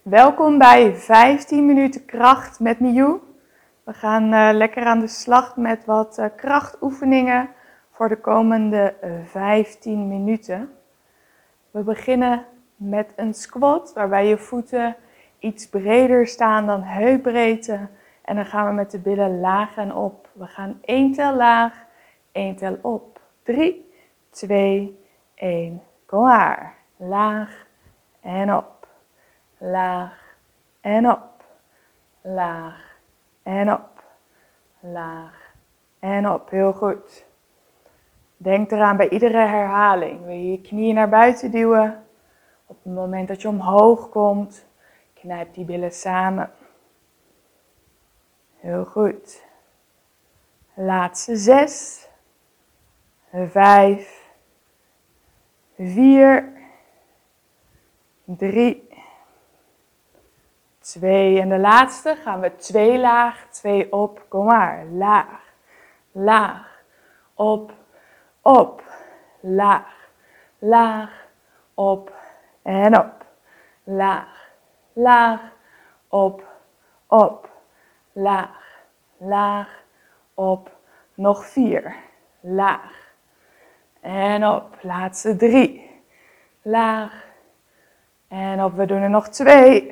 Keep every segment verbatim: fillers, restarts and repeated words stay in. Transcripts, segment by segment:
Welkom bij vijftien minuten kracht met Miu. We gaan uh, lekker aan de slag met wat uh, krachtoefeningen voor de komende uh, vijftien minuten. We beginnen met een squat waarbij je voeten iets breder staan dan heupbreedte. En dan gaan we met de billen laag en op. We gaan één tel laag, één tel op. drie, twee, één. Klaar. Laag en op. Laag en op, laag en op, laag en op. Heel goed. Denk eraan bij iedere herhaling. Wil je je knieën naar buiten duwen. Op het moment dat je omhoog komt, knijp die billen samen. Heel goed. Laatste zes, vijf, vier, drie, twee en de laatste gaan we twee laag, twee op, kom maar, laag, laag, op, op, laag, laag, op en op, laag, laag, op, op, laag, laag, op, nog vier, laag en op, laatste drie, laag en op, we doen er nog twee.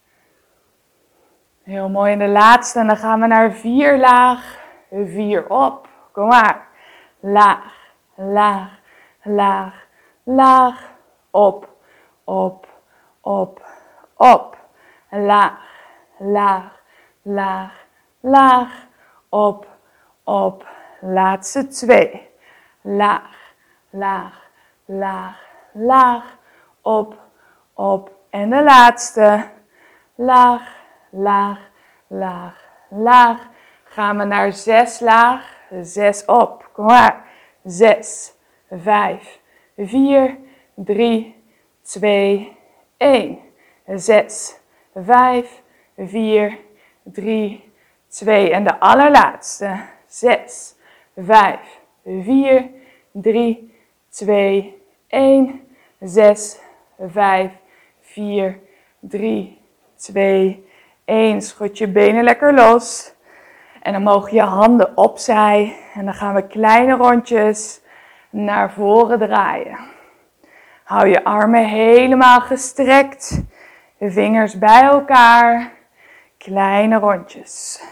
Heel mooi in de laatste. En dan gaan we naar vier laag. Vier op. Kom maar. Laag. Laag. Laag. Laag. Op. Op. Op. Op. Laag. Laag. Laag. Laag. Op. Op. Laatste twee. Laag. Laag. Laag. Laag. Op. Op. En de laatste. Laag. Laag, laag, laag. Gaan we naar zes laag. Zes op. Kom maar. Zes, vijf, vier, drie, twee, één. Zes, vijf, vier, drie, twee. En de allerlaatste. Zes, vijf, vier, drie, twee, één. Zes, vijf, vier, drie, twee, één. Schud je benen lekker los. En dan mogen je handen opzij. En dan gaan we kleine rondjes naar voren draaien. Hou je armen helemaal gestrekt. De vingers bij elkaar. Kleine rondjes.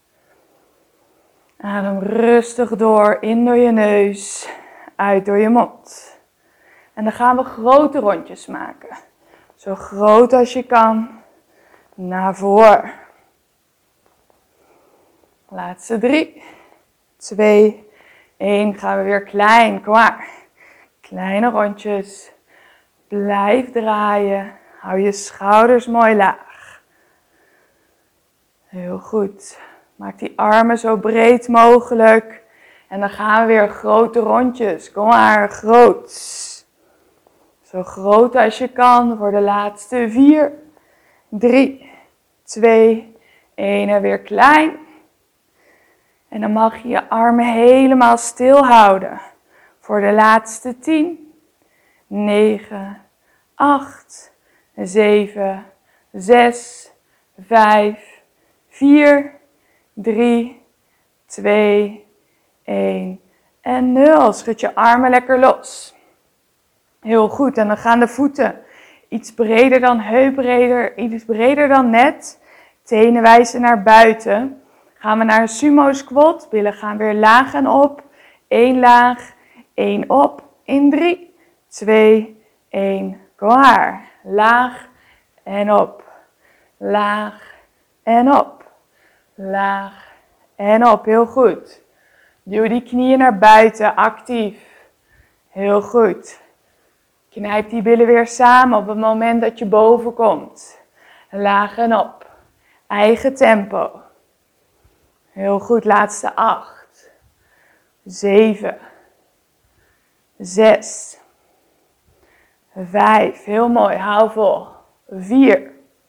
Adem rustig door. In door je neus. Uit door je mond. En dan gaan we grote rondjes maken. Zo groot als je kan. Naar voren. Laatste drie, twee, één. Gaan we weer klein. Kom maar. Kleine rondjes. Blijf draaien. Hou je schouders mooi laag. Heel goed. Maak die armen zo breed mogelijk. En dan gaan we weer grote rondjes. Kom maar. Groot. Zo groot als je kan voor de laatste vier. drie, twee, één en weer klein. En dan mag je je armen helemaal stil houden. Voor de laatste tien, negen, acht, zeven, zes, vijf, vier, drie, twee, één en nul. Schud je armen lekker los. Heel goed. En dan gaan de voeten iets breder dan heupbreder, iets breder dan net. Tenen wijzen naar buiten. Gaan we naar een sumo squat. Billen gaan weer laag en op. Eén laag, één op. In drie, twee, één. Klaar. Laag en op. Laag en op. Laag en op. Heel goed. Duw die knieën naar buiten. Actief. Heel goed. Knijp die billen weer samen op het moment dat je boven komt. Laag en op. Eigen tempo. Heel goed. Laatste acht. Zeven. Zes. Vijf. Heel mooi. Hou vol. Vier.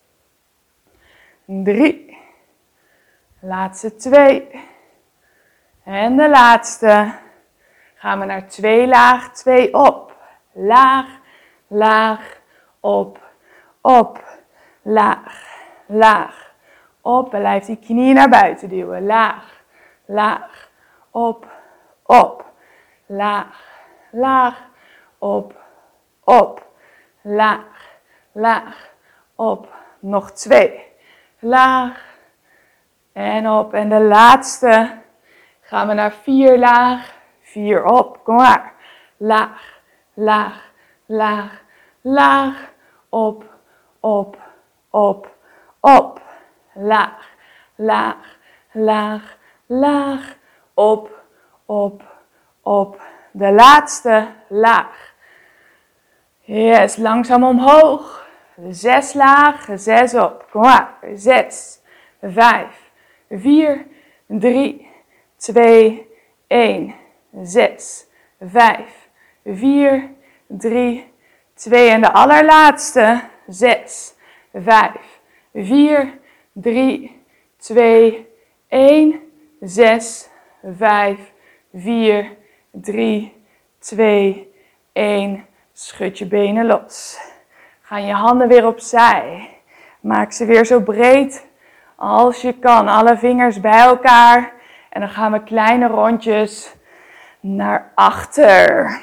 Drie. Laatste twee. En de laatste. Gaan we naar twee laag, twee op. Laag, laag, op, op, laag, laag. Op, blijf die knieën naar buiten duwen. Laag, laag, op, op. Laag, laag, op, op. Laag, laag, op. Nog twee. Laag en op. En de laatste gaan we naar vier laag, vier op. Kom maar. Laag, laag, laag, laag, op, op, op, op. Laag, laag, laag, laag, op, op, op. De laatste laag. Yes, langzaam omhoog. Zes laag, zes op. Kom maar. Zes, vijf, vier, drie, twee, één. Zes, vijf, vier, drie, twee. En de allerlaatste. Zes, vijf, vier, drie, twee, één. Zes, vijf, vier, drie, twee, één. Schud je benen los. Ga je handen weer opzij. Maak ze weer zo breed als je kan. Alle vingers bij elkaar. En dan gaan we kleine rondjes naar achter.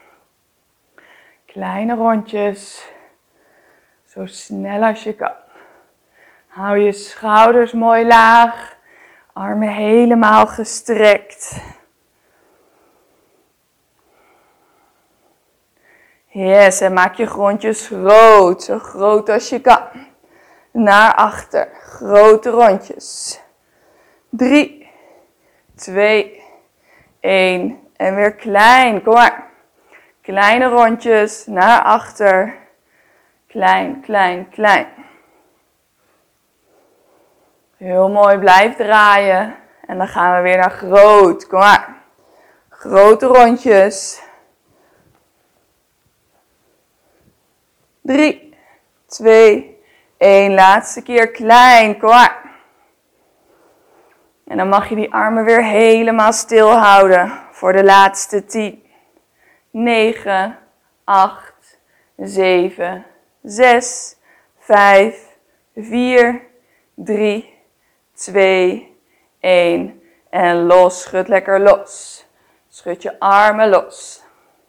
Kleine rondjes. Zo snel als je kan. Hou je schouders mooi laag. Armen helemaal gestrekt. Yes, en maak je grondjes groot. Zo groot als je kan. Naar achter. Grote rondjes. Drie, twee, één. En weer klein. Kom maar. Kleine rondjes naar achter. Klein, klein, klein. Heel mooi. Blijf draaien. En dan gaan we weer naar groot. Kom maar. Grote rondjes. Drie, twee, één. Laatste keer klein. Kom maar. En dan mag je die armen weer helemaal stil houden voor de laatste tien. negen, acht, zeven, zes, vijf, vier, drie, twee, één. En los. Schud lekker los. Schud je armen los.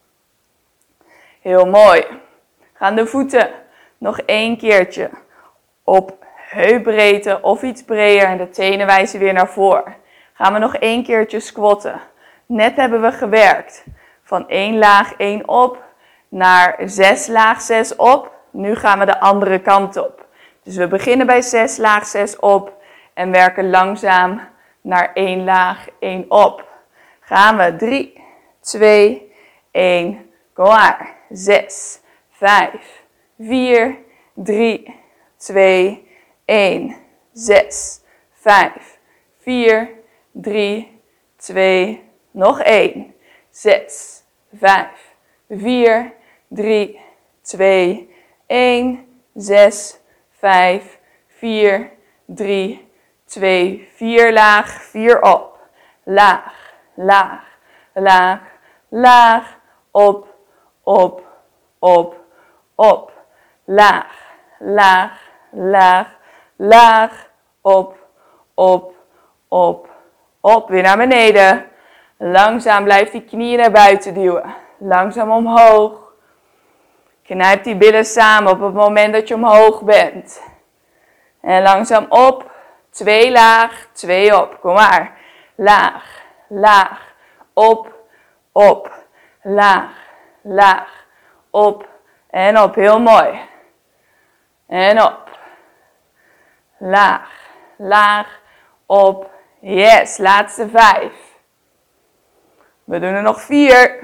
Heel mooi. Gaan de voeten nog één keertje op heupbreedte of iets breder en de tenen wijzen weer naar voren. Gaan we nog één keertje squatten. Net hebben we gewerkt van één laag, één op naar zes laag, zes op. Nu gaan we de andere kant op. Dus we beginnen bij zes laag, zes op en werken langzaam naar één laag, één op. Gaan we drie, twee, één, kom maar. zes, vijf, vier, drie, twee, één. zes, vijf, vier, drie, twee, nog één. zes, vijf, vier, drie, twee, één. zes, vijf, vier, drie, twee, vier laag, vier op. Laag, laag, laag, laag, op, op, op, op. Laag, laag, laag, laag, op, op, op, op. Weer naar beneden. Langzaam blijf die knieën naar buiten duwen. Langzaam omhoog. Knijp die billen samen op het moment dat je omhoog bent. En langzaam op. Twee laag, twee op. Kom maar. Laag, laag, op, op. Laag, laag, op en op. Heel mooi. En op. Laag, laag, op. Yes, laatste vijf. We doen er nog vier.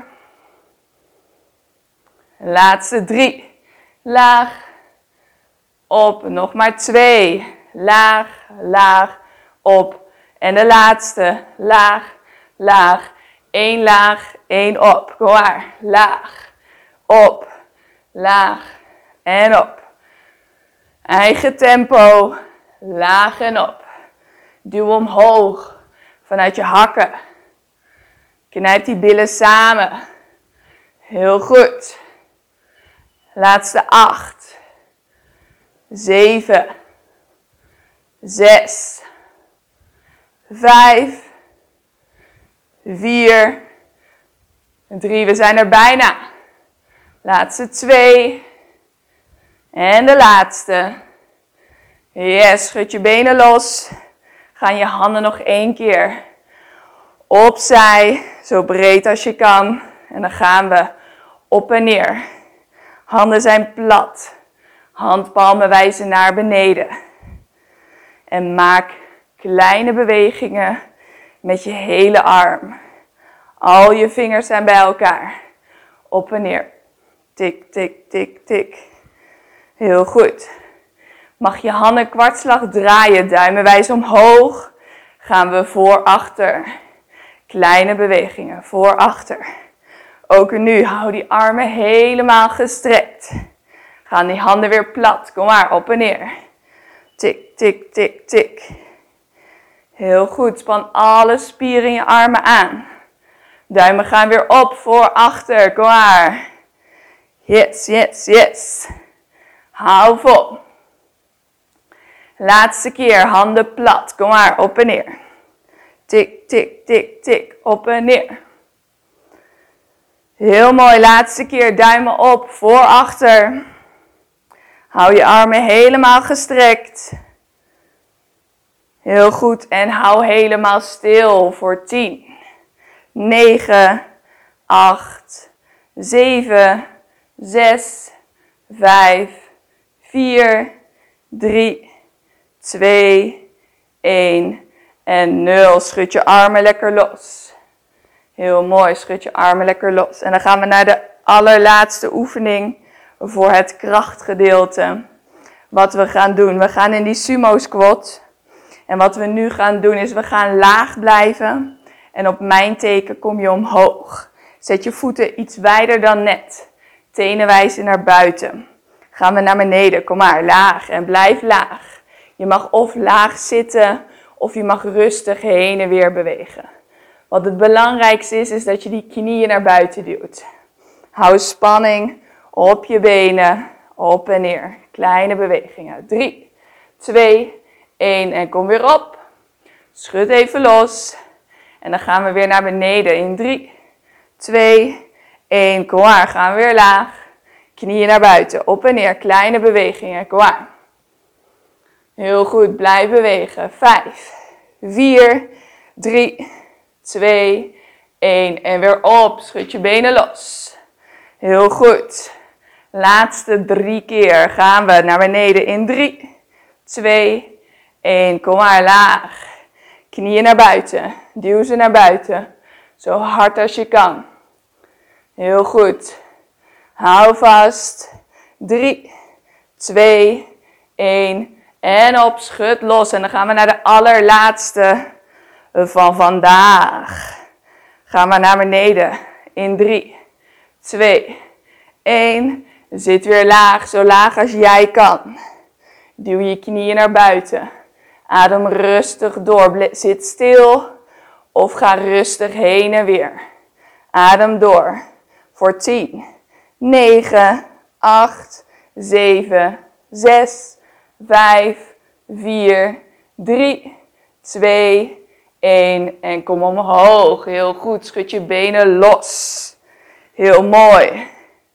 Laatste drie. Laag, op. Nog maar twee. Laag, laag, op. En de laatste. Laag, laag. Eén laag, één op. Kom maar. Laag, op, laag en op. Eigen tempo. Laag en op. Duw omhoog vanuit je hakken. Knijp die billen samen. Heel goed. Laatste acht. zeven, zes, vijf, vier, drie. We zijn er bijna. Laatste twee. En de laatste. Yes, schud je benen los. Gaan je handen nog één keer opzij, zo breed als je kan. En dan gaan we op en neer. Handen zijn plat. Handpalmen wijzen naar beneden. En maak kleine bewegingen met je hele arm. Al je vingers zijn bij elkaar. Op en neer. Tik, tik, tik, tik. Heel goed. Mag je handen kwartslag draaien. Duimen wijzen omhoog. Gaan we voor, achter. Kleine bewegingen. Voor, achter. Ook nu. Hou die armen helemaal gestrekt. Gaan die handen weer plat. Kom maar. Op en neer. Tik, tik, tik, tik. Heel goed. Span alle spieren in je armen aan. Duimen gaan weer op. Voor, achter. Kom maar. Yes, yes, yes. Hou vol. Laatste keer. Handen plat. Kom maar. Op en neer. Tik, tik, tik, tik. Op en neer. Heel mooi. Laatste keer. Duimen op. Voor, achter. Hou je armen helemaal gestrekt. Heel goed. En hou helemaal stil voor tien, negen, acht, zeven, zes, vijf, vier, drie, twee, één en nul. Schud je armen lekker los. Heel mooi. Schud je armen lekker los. En dan gaan we naar de allerlaatste oefening voor het krachtgedeelte. Wat we gaan doen. We gaan in die sumo squat. En wat we nu gaan doen is we gaan laag blijven. En op mijn teken kom je omhoog. Zet je voeten iets wijder dan net. Tenen wijzen naar buiten. Gaan we naar beneden. Kom maar, laag en blijf laag. Je mag of laag zitten of je mag rustig heen en weer bewegen. Wat het belangrijkste is, is dat je die knieën naar buiten duwt. Hou spanning op je benen, op en neer. Kleine bewegingen. drie, twee, één en kom weer op. Schud even los. En dan gaan we weer naar beneden in drie, twee, één. Kom maar, gaan we weer laag. Knieën naar buiten, op en neer. Kleine bewegingen, kom maar. Heel goed, blijf bewegen. vijf, vier, drie, twee, één. En weer op, schud je benen los. Heel goed. Laatste drie keer gaan we naar beneden in drie, twee, één. Kom maar, laag. Knieën naar buiten. Duw ze naar buiten. Zo hard als je kan. Heel goed. Hou vast. drie, twee, één. En op, schud los. En dan gaan we naar de allerlaatste van vandaag. Gaan we naar beneden in drie, twee, één. Zit weer laag, zo laag als jij kan. Duw je knieën naar buiten. Adem rustig door. Zit stil of ga rustig heen en weer. Adem door. Voor tien, negen, acht, zeven, zes, vijf, vier, drie, twee, één. En kom omhoog. Heel goed. Schud je benen los. Heel mooi.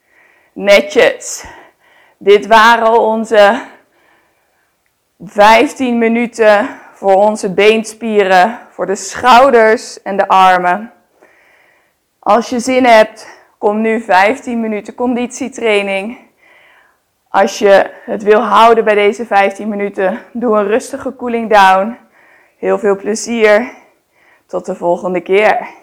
Netjes. Dit waren onze vijftien minuten voor onze beenspieren, voor de schouders en de armen. Als je zin hebt, kom nu vijftien minuten conditietraining. Als je het wil houden bij deze vijftien minuten, doe een rustige cooling down. Heel veel plezier. Tot de volgende keer.